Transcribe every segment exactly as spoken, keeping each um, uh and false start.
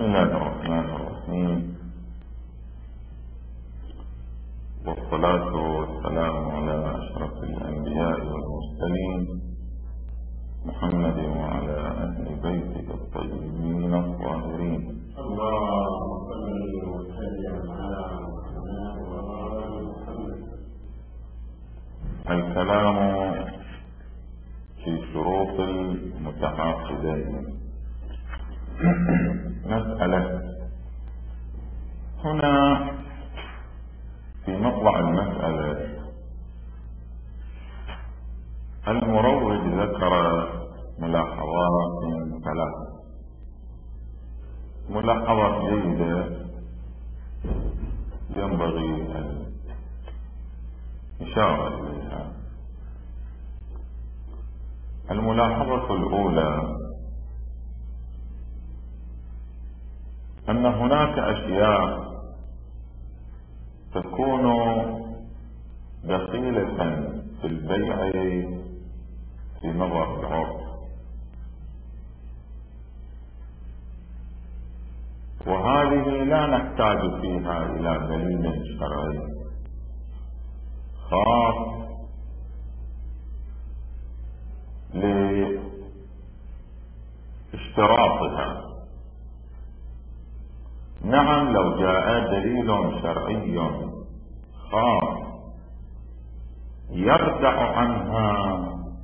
الله الرحمن الرحيم، والصلاة والسلام على أشرف الأنبياء والمرسلين محمد وعلى أهل بيته الطيبين الطاهرين. اللهم صل وسلم على محمد وآل محمد. الكلام في شروط المتعاقدين. مسألة هنا في مطلع المسألة المروج ذكر ملاحظات ثلاثة. ملاحظة جيدة ينبغي الإشارة إليها. الملاحظة الأولى أن هناك أشياء تكون دخيلة في البيع في نظر العرف، وهذه لا نحتاج فيها إلى دليل شرعي خاص لاشتراطها. نعم، لو جاء دليل شرعي خاص يردع عنها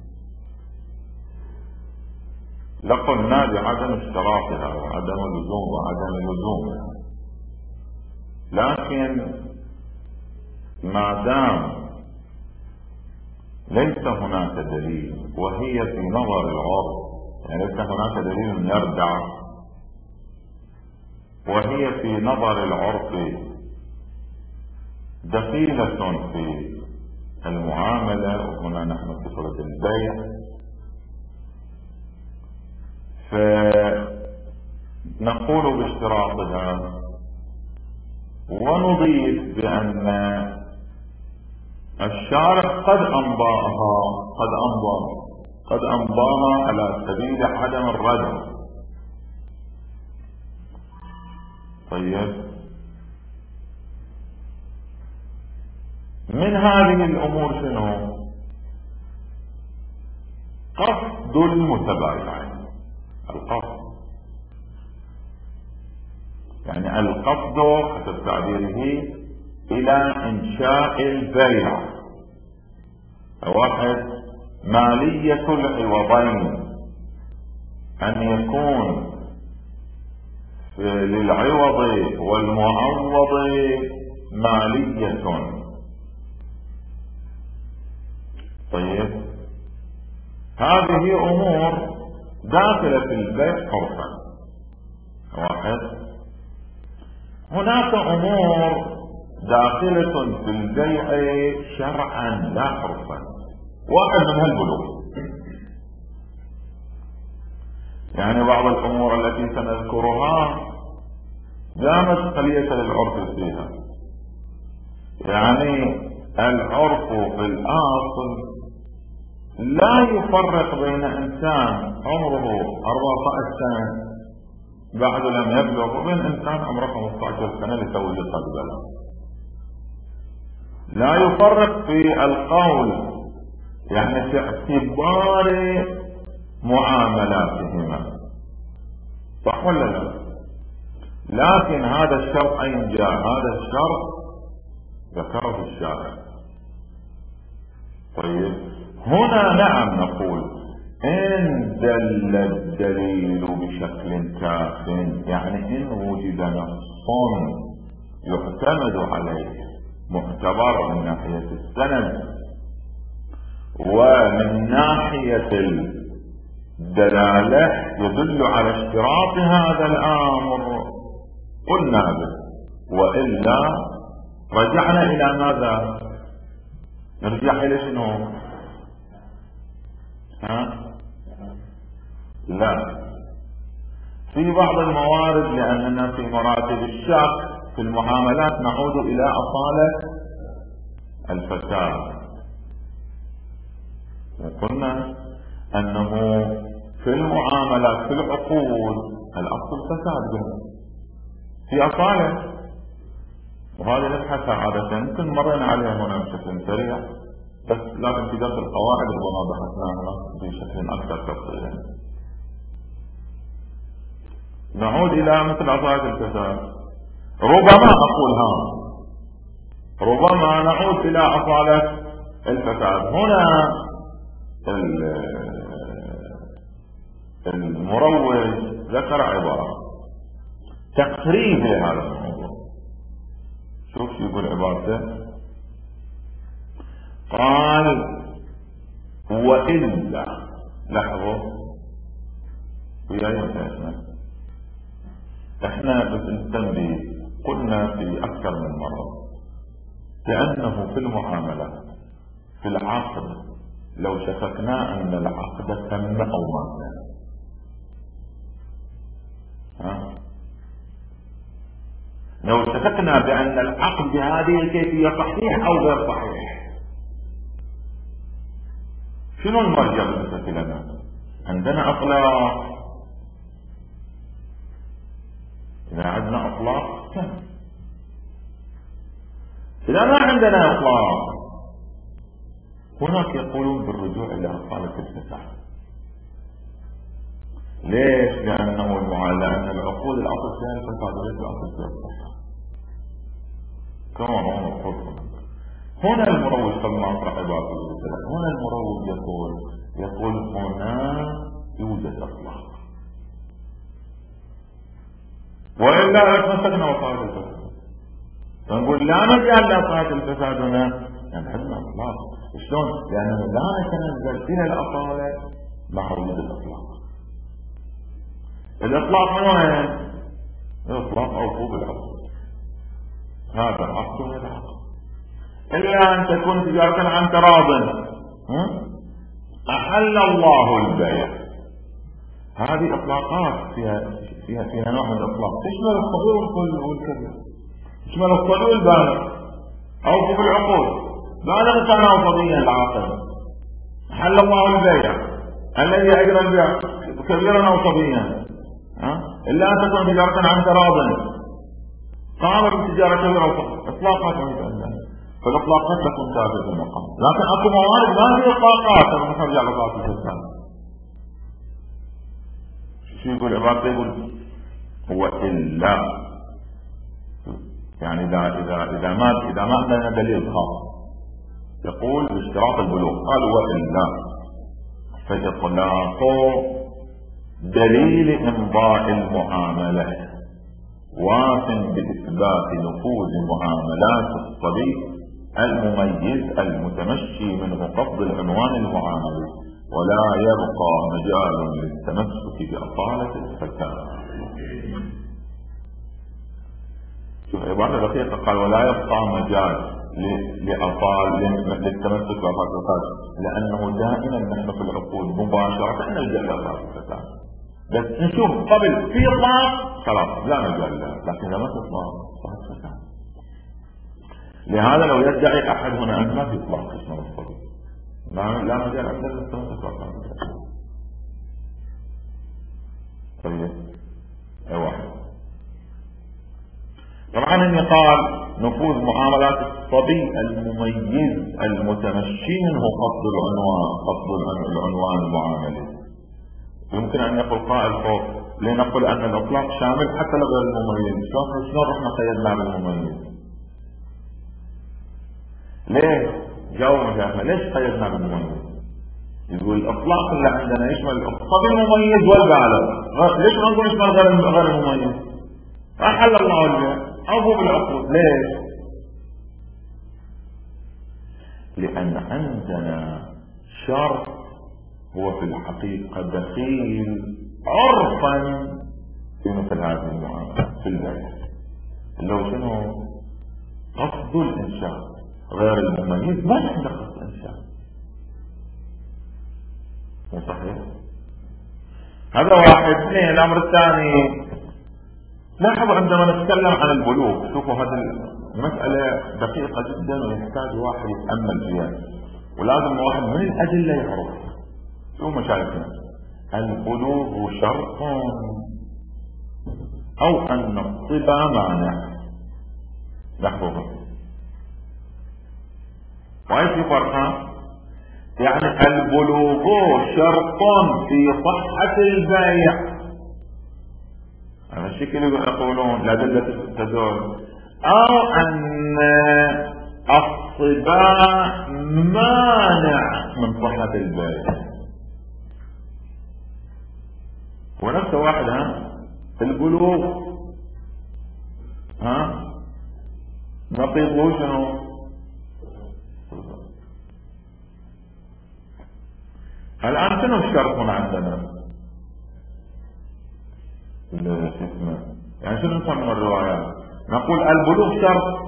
لقلنا بعدم اشتراطها وعدم لزوم وعدم لزومها، لكن ما دام ليس هناك دليل وهي في نظر العرف، يعني ليس هناك دليل يردع وهي في نظر العرف دخيلة في المعاملة، وهنا نحن في صورة البيع، فنقول باشتراطها ونضيف بأن الشارع قد أنباها قد أنبا قد أنباها على سبيل عدم الردع. طيب، من هذه الأمور شنو؟ قصد المتبايعين. القصد يعني القصد حسب تعبيره إلى إنشاء البيع. واحد، مالية العوضين، أن يكون للعوض والمعوض مالية. طيب، هذه أمور داخلة في البيع عرفا. واحد. هناك أمور داخلة في البيع شرعا لا عرفا. واحد منها البلوغ، يعني بعض الأمور التي سنذكرها لا مسؤولية للعرف فيها. يعني العرف في الأصل لا يفرق بين إنسان عمره أربعة عشر سنة بعد لم يبلغ وبين إنسان عمره خمسة عشر سنة لتولد قد بلغ. لا يفرق في القول، يعني في اعتبار معاملاتهما، صح ولا لا؟ لكن هذا الشرط أين جاء؟ هذا الشرط ذكره الشارع. طيب، هنا نعم نقول إن دل الدليل بشكل كاف، يعني إن وجد نص يعتمد عليه معتبر من ناحية السند ومن ناحية الدلالة يدل على اشتراط هذا الأمر قلنا به، وإلا رجعنا إلى ماذا؟ نرجع إلى شنو؟ ها؟ لا، في بعض الموارد لأننا في مراتب الشك في المعاملات نعود إلى أصالة الفساد، وقلنا أنه في المعاملات في العقود الأصل فساد، في أصالة، وهذه نبحثها عادة يمكن مرينا عليها هنا بشكل سريع، بس لكن في درس القواعد ربما بحثناها بشكل أكثر تفصيلا. نعود إلى مثل أصالة الفساد. ربما أقول ها ربما نعود إلى أصالة الفساد. هنا المروج ذكر عبارة تقريب لهذا الموضوع. شوف شو يقول عبارته. قال وإلا، لاحظوا وياي احنا احنا بس نستنبه، قلنا في أكثر من مرة لأنه في المعاملات في العقد لو شككنا أن العقد تم أو ما كان، ها؟ لو شككنا بأن العقد بهذه الكيفية صحيح أو غير صحيح، شنو المرجع بالنسبة لنا؟ عندنا أطلاق. إذا عندنا أطلاق تم. إذا ما عندنا إطلاق هناك يقولون بالرجوع إلى أصالة الفساد. ليش؟ لأنه المعاملة أن العقود الأصل فيها الفساد وليس الأصل فيها الصحة. كما هو مفروض. هنا المروج قبل ما أطرح عبارة الفساد، هنا المروج يقول يقول هنا يوجد أطلاق، وإلا أتمسكنا أصالة الفساد. فنقول لا مجال لأصالة الفساد هنا، يعني عندنا أطلاق. شلون؟ لأنه لا يتنزل إلى الأصالة مع وجود الإطلاق. الإطلاق من وين؟ الإطلاق أوفوا بالعقد، هذا عقد وهذا عقد، إلا أن تكون تجارة عن تراض. أحل الله البيع، هذه إطلاقات فيها فيها فيها نوع من الإطلاق تشمل الصغير والكبير، تشمل الصغير والبالغ. أوفوا بالعقود، بالغ كان أو صبيا العاقل. أحل الله البيع الذي أجرى البيع كبيرا أو صبيا، إلا أن تكون تجارة عن تراض. قامت بالتجارة كبيرة أو صغيرة، إطلاقات عند الله. فالإطلاقات تكون ثابتة المقام، لكن أكو موارد ما في إطلاقات. أنا نرجع لإطلاق الفساد. شو يقول عبارته؟ يقول هو إلا، يعني إذا إذا إذا ما إذا ما عندنا دليل خاص يقول باشتراط البلوغ. قال وإلا فإطلاق دليل إمضاء المعاملة واف بإثبات نفوذ معاملات الصبي المميز المتمشي منه قصد العنوان المعاملي، ولا يبقى مجال للتمسك بأصالة الفساد. شوف عبارة دقيقة، قال ولا يبقى مجال لأصال للتمسك بأصالة الفساد، لأنه دائما نحن في العقود مباشرة نلجأ لأصالة الفساد. بس نشوف قبل في إطلاق خلاص لا مجال له، لكن لما تطلق صارت فساد. لهذا لو يدعي أحد هنا أن ما في إطلاق اسمه الصبي، لا لا مجال عندنا للتمسك بأصالة الفساد. طيب أي واحد. طبعا إني قال نفوذ معاملات الصبي المميز المتمشي منه قصد العنوان قصد العنوان المعاملي. يمكن أن يقول قائل فوق لنقول أن الإطلاق شامل حتى لغير المميز. شلون شلون رحنا قيدنا بالمميز؟ ليه؟ جاوب مجاهد ليش قيدنا بالمميز؟ يقول الإطلاق اللي عندنا يشمل الصبي المميز والبالغ، ليش ما نقول يشمل غير غير المميز؟ أحل الله البيع أو بالعقود. ليش؟ لأن عندنا شرط هو في الحقيقة دخيل عرفا في مثل هذه المعاملة في البيع، اللي هو شنو؟ قصد الإنشاء. غير المميز ما عنده قصد الإنشاء، مو صحيح؟ هذا واحد. اثنين، الأمر الثاني، لاحظوا عندما نتكلم عن البلوغ، شوفوا هذه المسألة دقيقة جدا ويحتاج واحد يتأمل فيها، ولازم واحد من الأدلة يعرف. شو مشايخنا؟ البلوغ شرط أو أن الصبا مانع. لاحظوا وايش في فرقان؟ يعني البلوغ شرط في صحة البيع، هذا الشكل يقولون الأدلة تدل، أو أن الصبا مانع من صحة البيع. ونفس واحد ها البلوغ ها نقيضه شنو؟ الآن شنو الشرط هنا عندنا؟ يعني شنو نسمى الروايات؟ نقول البلوغ شرط،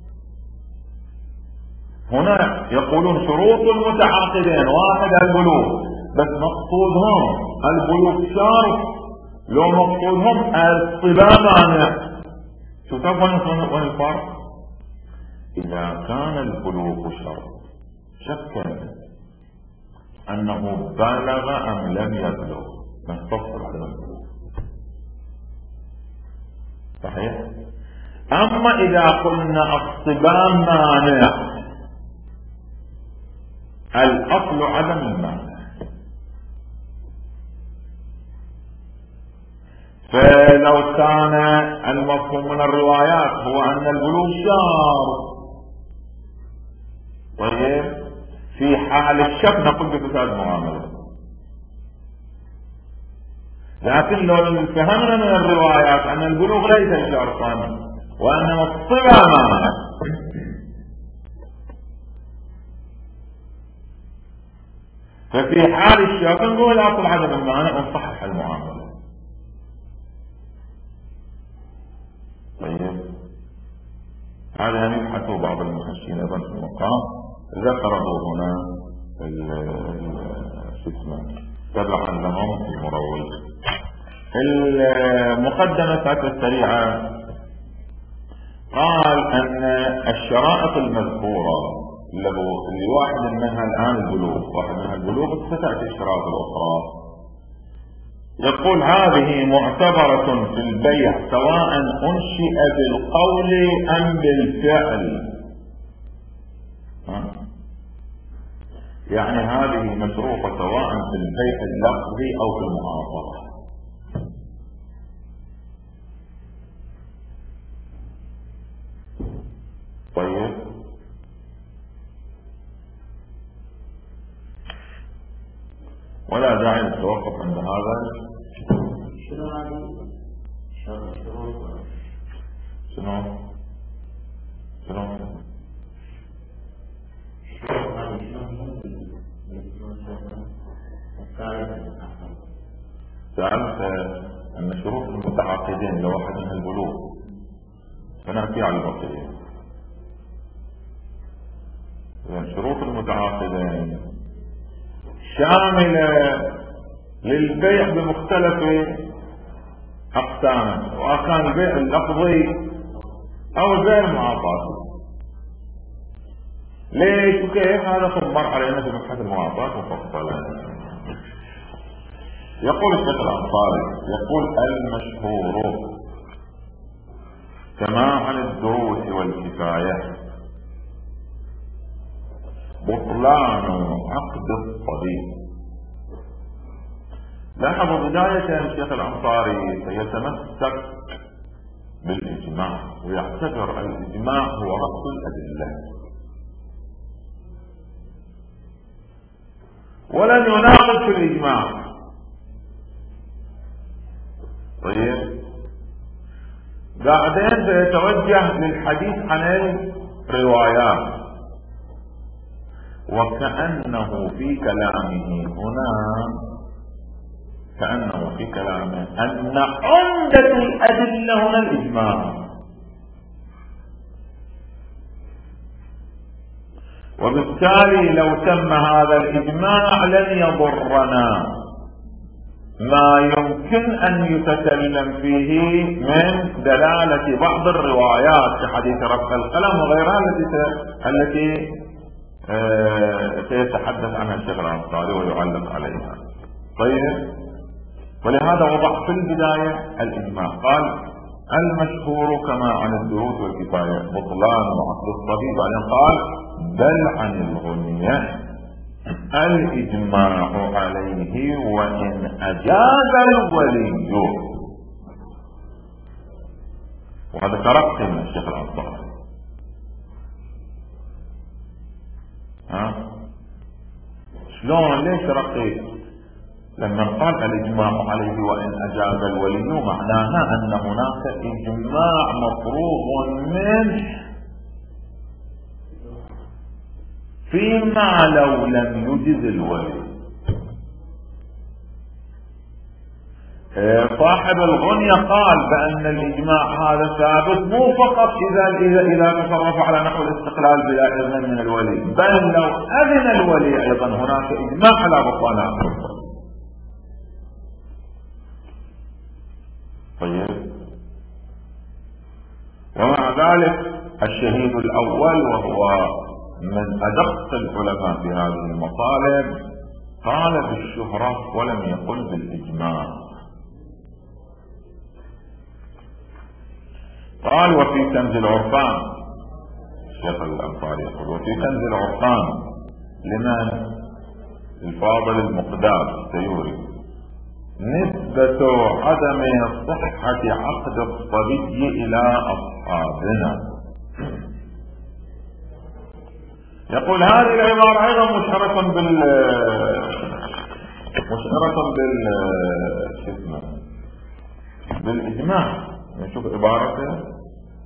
هنا يقولون شروط المتعاقدين واحد البلوغ، بس مقصودهم البلوغ شرط، لو مقصودهم الصبا مانع. شو تعرفون وين الفرق؟ إذا كان البلوغ شرط شكا أنه بلغ أم لم يبلغ نستفسر على البلوغ، صحيح؟ أما إذا قلنا الصبا مانع الأصل عدم المانع، فلو كان المفهوم من الروايات هو أن البلوغ شرط، طيب في حال الشك نقول بفساد معاملة. لكن لو فهمنا من الروايات أن البلوغ ليس شرطا وأنما الصبا مانع، ففي حال الشك نقول الأصل عدم المانع ونصحح المعاملة. طيب هذا يبحث بعض المحشين أيضا في المقام ذكره هنا شو اسمه تبعا لهم في المروج. المقدمة السريعة قال أن الشرائط المذكورة اللي واحد منها الآن البلوغ، واحد منها البلوغ ستأتي الشرائط الأخرى، يقول هذه معتبرة في البيع سواء أنشئ بالقول أم بالفعل. يعني هذه مشروطة سواء في البيع اللفظي أو في المعاصرة. طيب ولا داعي للتوقف عند هذا. شنو هذه؟ شنو شنو شنو سألت أن شروط المتعاقدين لو واحد من البلوغ، فنأتي على البقية. شروط المتعاقدين شاملة للبيع بمختلف أقسامه، وكان البيع اللفظي أو البيع المعاطاتي. ليش وكيف؟ هذا قد مر علينا في مبحث المعاطات مفصلا. يقول الشيخ الأنصاري يقول المشهور كما عن الدروس والكفاية بطلان عقد الصديق. لاحظوا بداية الشيخ الأنصاري سيتمسك بالإجماع ويعتبر الإجماع هو رأس الأدلة، ولن يناقض في الإجماع. طيب بعدين سيتوجه للحديث عن الروايات، وكأنه في كلامه هنا كأنه في كلامه أن عمدة الأدلة هنا الإجماع، وبالتالي لو تم هذا الإجماع لن يضرنا ما يمكن أن يتكلم فيه من دلالة بعض الروايات كحديث رفع القلم وغيرها التي التي سيتحدث عنها الشيخ الأنصاري ويعلق عليها. طيب ولهذا وضع في البداية الإجماع، قال المشهور كما عن الدروس والكفاية بطلان وعقد الصبي. بعدين قال بل عن الغنية الإجماع عليه وإن أجاز الولي. وهذا ترقي من الشيخ الأنصاري. ها شلون ليش ترقي؟ لما قال الإجماع عليه وإن أجاز الولي معناها أن هناك إجماع مفروض منه فيما لو لم يجز الولي. صاحب الغنية قال بأن الإجماع هذا ثابت مو فقط إذا إذا إذا تصرف على نحو الاستقلال بلا إذن من الولي، بل لو أذن الولي أيضا هناك إجماع على بطلان. طيب، ومع ذلك الشهيد الأول وهو من أدق العلماء في هذه المطالب قال بالشهرة ولم يقل بالإجماع. قال وفي كنز العرفان، الشيخ الأنصاري يقول وفي كنز العرفان لمن الفاضل المقداد السيوري نسبة عدم صحة عقد الصبي إلى أصحابنا. يقول هذه العبارة أيضا مشهرة بال مشهرة بال شو بالإجماع. نشوف عبارته.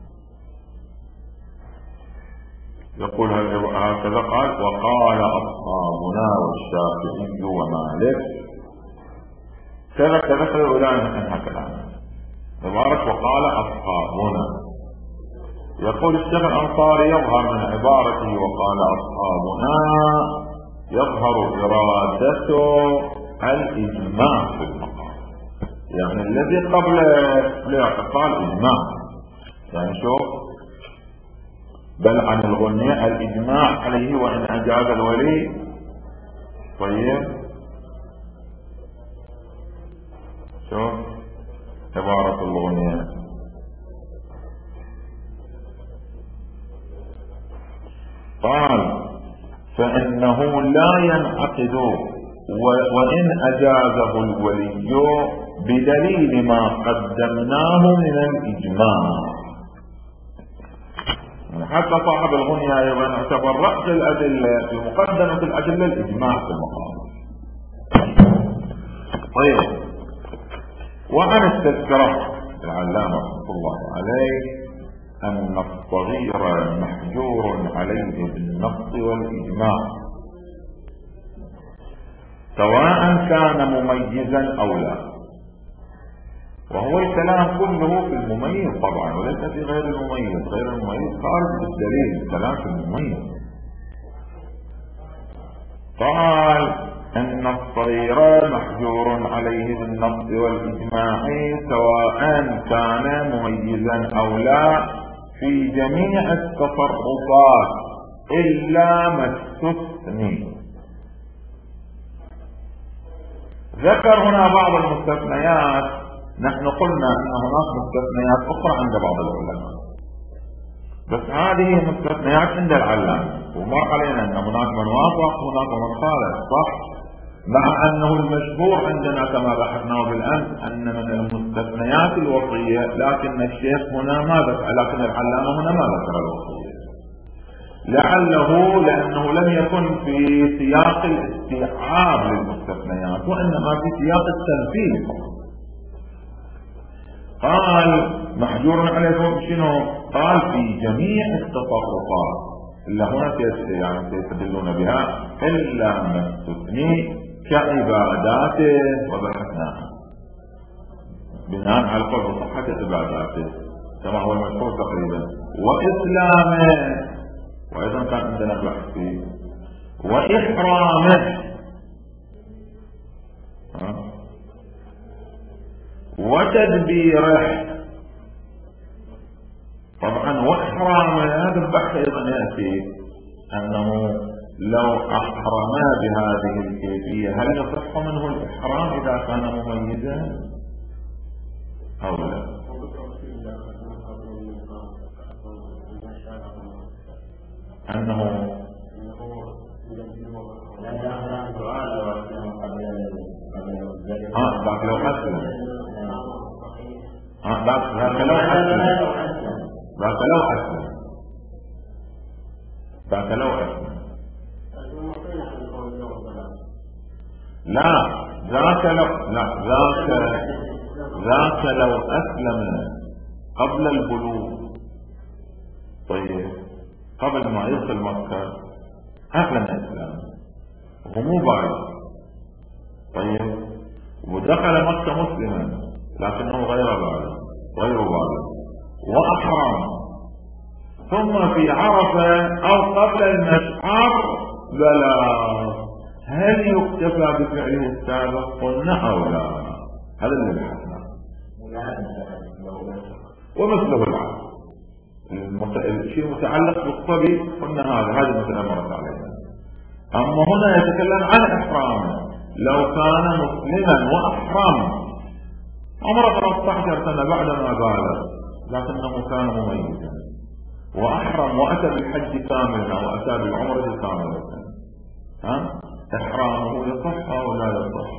يقول هكذا قال وقال أصحابنا والشافعي ومالك كذا كذا كذا ولا نحكي عنه. عبارة وقال أصحابنا. يقول الشيخ الأنصاري يظهر من عبارته وقال أصحابنا يظهر إرادته الإجماع في المقام، يعني الذي قبل الاعتقال إجماع، يعني شوف بل عن الغنية الإجماع عليه وإن أجاز الولي. طيب شوف عبارة الغنية قال فإنه لا ينعقد وإن أجازه الولي بدليل ما قدمناه من الإجماع. حتى صاحب الغنية أيضا اعتبر رأس الأدلة في مقدمة الأدلة الإجماع في المقام. طيب، وعن التذكرة العلامة رحمة الله عليه أن الصغير محجور عليه بالنص والإجماع سواء كان مميزا أو لا، وهو الكلام كله في المميز طبعا وليس في غير المميز. غير المميز خارج بالدليل، الكلام في المميز. قال أن الصغير محجور عليه بالنص والإجماع سواء كان مميزا أو لا في جميع التصرفات إلا ما استثني. ذكر هنا بعض المستثنيات. نحن قلنا أن هناك مستثنيات أخرى عند بعض العلماء، بس هذه مستثنيات عند العلامة ومر علينا أن هناك من وافق هناك من خالف، صح؟ مع أنه المشهور عندنا كما بحثناه بالأمس أن من المستثنيات الوصية، لكن الشيخ هنا ما ذكر، لكن العلامة هنا ما ذكر الوصية، لعله لأنه لم يكن في سياق الاستيعاب للمستثنيات وإنما في سياق التنفيذ. قال محجور عليه شنو؟ قال في جميع التصرفات إلا هنا يعني سيستدلون بها إلا ما استثني كعباداته وبحثناها بناء على قول صحة عباداته كما هو المشهور تقريبا، وإسلامه وأيضا كان عندنا بحث فيه، وإحرامه وتدبيره. طبعا وإحرامه هذا البحث أيضا يأتي أنه لو أحرما بهذه الكيفية هل يصح منه الإحرام إذا كان مميزا أو لا؟ أنه ها ذاك لو أسلم ها ذاك لو أسلم ذاك لو أسلم ذاك لو أسلم لا ذاك لو لا ذاك ذاك لو أسلم قبل البلوغ. طيب قبل ما يدخل مكة أسلم الإسلام وهو مو بالغ. طيب ودخل مكة مسلما لكنه غير بالغ غير بالغ وأحرم، ثم في عرفة أو قبل المشعر بلى، هل يكتفى بفعله السابق؟ قلنا أو لا؟ هذا اللي بحثنا. ومثله العقل الشيء المتعلق بالصبي قلنا هذا هذه مثلا مرت علينا. أما هنا يتكلم عن إحرامه، لو كان مسلما وأحرم عمره ثلاثة عشر سنة بعدما بالغ لكنه كان مميزا وأحرم وأتى بالحج كاملا أو أتى بالعمرة كاملة، ها إحرامه يصح أو لا يصح؟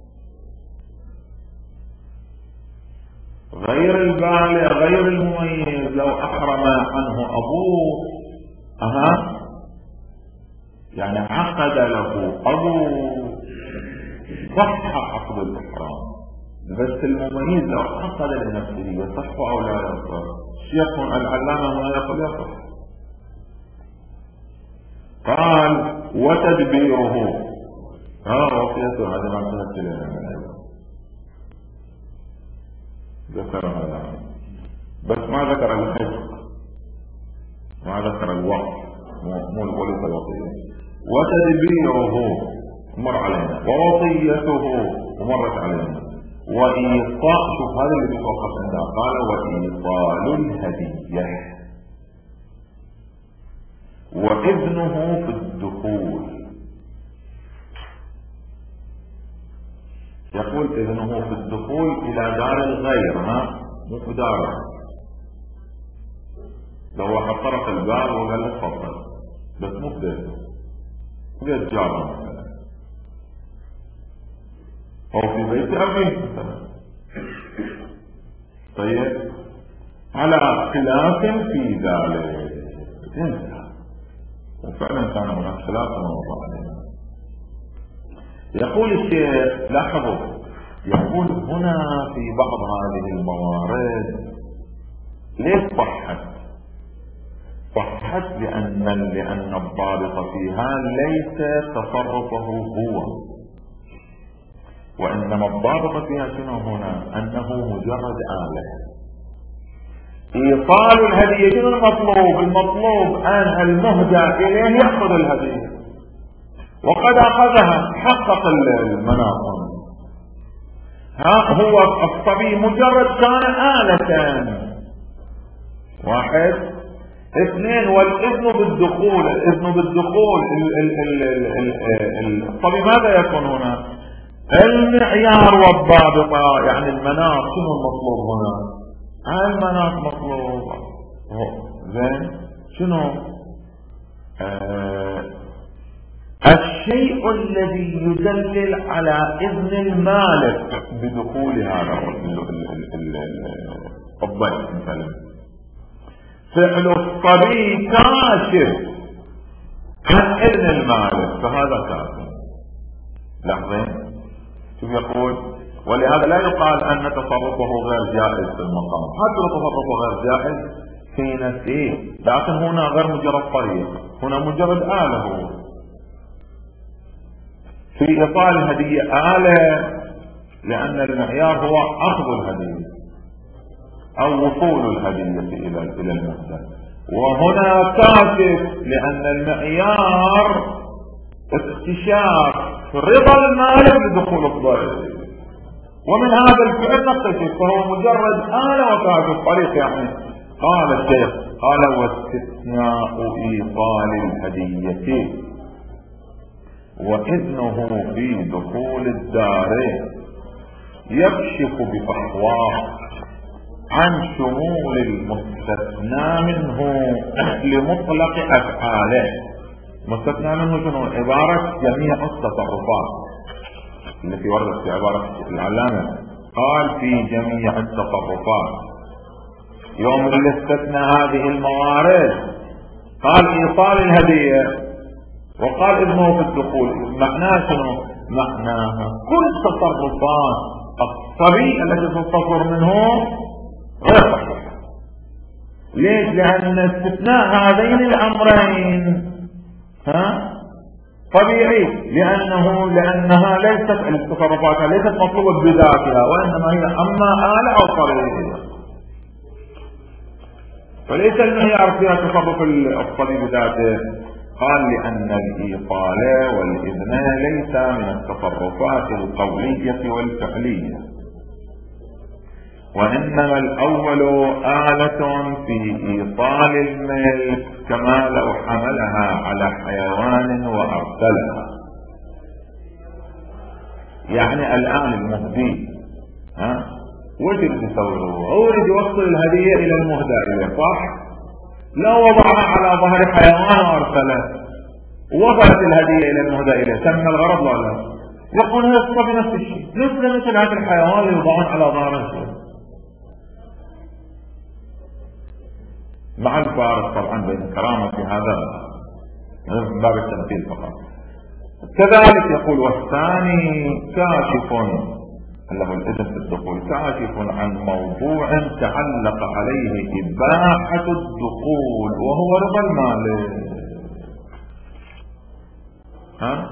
غير البالغ غير المميز لو أحرم عنه أبوه أها يعني عقد له أبوه صح عقد الإحرام، بس المميز لو عقد لنفسه يصح أو لا يصح؟ شيخ العلامة هنا يقول يصح. قال وتدبيره ها وصيته هذا ما انتهت لنا ذكر هذا بس ما ذكر الحج ما ذكر الوقت مو الوليد الوصية. وتدبيره مر علينا ووصيته ومرت علينا وإيصاء شوف هذا اللي بيتوقف عندها قال وإيصال الهدية وإذنه في الدخول. يقول إذنه في الدخول إلى دار الغير ها مو في داره. لو واحد طرق الباب وقال له تفضل بس مو في بيته بيت جاره مثلا أو في بيت أبيه مثلا. طيب على خلاف في ذلك انتهى وفعلا كان هناك خلاف موضوع علينا. يقول الشيخ لاحظوا يقول هنا في بعض هذه الموارد ليش صحت؟ صحت لأن لأن الضابط فيها ليس تصرفه هو، وإنما الضابط فيها شنو هنا؟ أنه مجرد آلة. إيصال الهدية شنو المطلوب؟ المطلوب أن المهدى إليه يأخذ الهدية وقد أخذها حقق المناط. ها هو الصبي مجرد كان آلة. واحد اثنين والإذن بالدخول الإذن بالدخول الصبي ماذا يكون هنا؟ المعيار والضابطة يعني المناط. شنو المطلوب هنا؟ المناط مطلوب زين شنو آه الشيء الذي يدلل على إذن المالك بدخول هذا الضيف مثلا. فعل الصبي كاشف عن إذن المالك فهذا كافر. لحظين شوف يقول ولهذا لا يقال أن تصرفه غير جائز في المقام، حتى تصرفه غير جائز في نفسه، لكن هنا غير مجرد طريق، هنا مجرد آلة. هو في إيصال الهدية آلة لأن المعيار هو أخذ الهدية أو وصول الهدية إلى إلى المهدى، وهنا كاشف لأن المعيار اكتشاف رضا المالك لدخول الضيف، ومن هذا الفعل نكتشف فهو مجرد آلة وكاشف طريق. يعني قال الشيخ قال واستثناء إيصال الهدية وإذنه في دخول الدار يكشف بفحواه عن شمول المستثنى منه لمطلق أفعاله. مستثنى منه شنو؟ عبارة جميع التصرفات التي وردت في عبارة العلامة، قال في جميع التصرفات. يوم اللي استثنى هذه الموارد قال إيصال الهدية وقال إذنه في الدخول، معناه شنو؟ معناها كل تصرفات الصبي التي تتصور منه غير صحيحة. ليش؟ لأن استثناء هذين الأمرين ها طبيعي، لأنه لأنها ليست التصرفات ليست مطلوبة بذاتها، وإنما هي أما آلة أو طريقة، فليس المعيار فيها تصرف الصبي بذاته. قال لأن الإيصال والإذن ليس من التصرفات القولية والفعلية، وإنما الأول آلة في إيصال الملك كما لو حملها على حيوان وأرسلها. يعني الآن المهدي ها وش يسوي؟ هو يريد يوصل الهدية إلى المهدى إليه، صح؟ لو وضعها على ظهر حيوان وأرسله ووصلت الهدية إلى المهدى إليه، تم الغرض ولا لا؟ يقول هذا الصبي نفس الشيء، مثل مثل هذا الحيوان اللي يوضعون على ظهره، مع الفارق طبعا بين الكرامة هذا من باب التمثيل فقط. كذلك يقول والثاني كاشف له الإذن في الدخول، كاشف عن موضوع تعلق عليه إباحة الدخول وهو رضا المالك. ها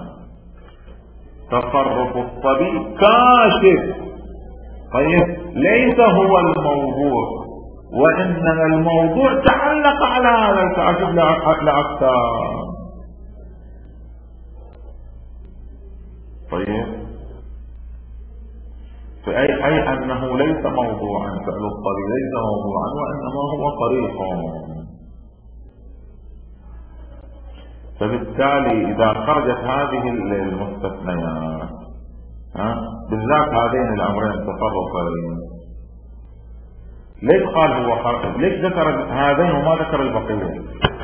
تصرف الصبي كاشف، طيب ليس هو الموضوع، وإنما الموضوع تعلق على هذا الكاشف لأكثر. طيب فأي أي أنه ليس موضوعا، فعل الصبي ليس موضوعا وإنما هو طريق. فبالتالي إذا خرجت هذه المستثنيات ها بالذات هذين الأمرين تصرفين، ليش قال هو خرج؟ ليش ذكر هذين وما ذكر البقية؟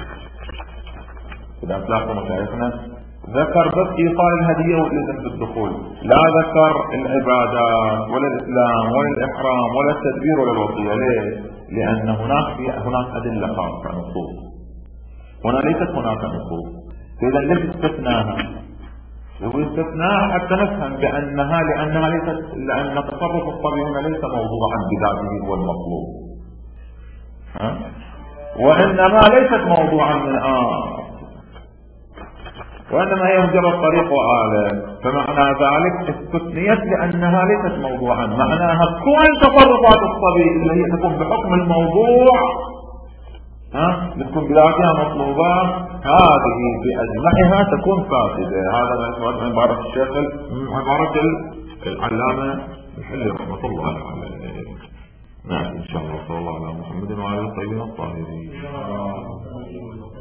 إذا تلاحظوا مشايخنا ذكر بس إيصال الهدية والإذن بالدخول، لا ذكر العبادات ولا الإسلام ولا الإحرام ولا التدبير ولا الوصية. ليه؟ لأن هناك هناك أدلة خاصة نصوص، هنا ليست هناك نصوص. فإذا ليش استثناها؟ يقول استثناها حتى نفهم بأنها لأنها ليست، لأن تصرف الصبي هنا ليس موضوعا بذاته هو المطلوب، ها؟ وإنما ليست موضوعا من آه وإنما هي مجرد طريق وآلة. فمعنى ذلك استثنيت لأنها ليست موضوعا، معناها كل تصرفات الصبي اللي هي تكون بحكم الموضوع ها تكون بذاتها مطلوبة، هذه بأجمعها تكون فاسدة. هذا ما يسمى من عبارة الشيخ عبارة العلامة الحلي رحمة الله عليه. نعم إن شاء الله صلى الله على محمد وعلى آله الطيبين الطاهرين.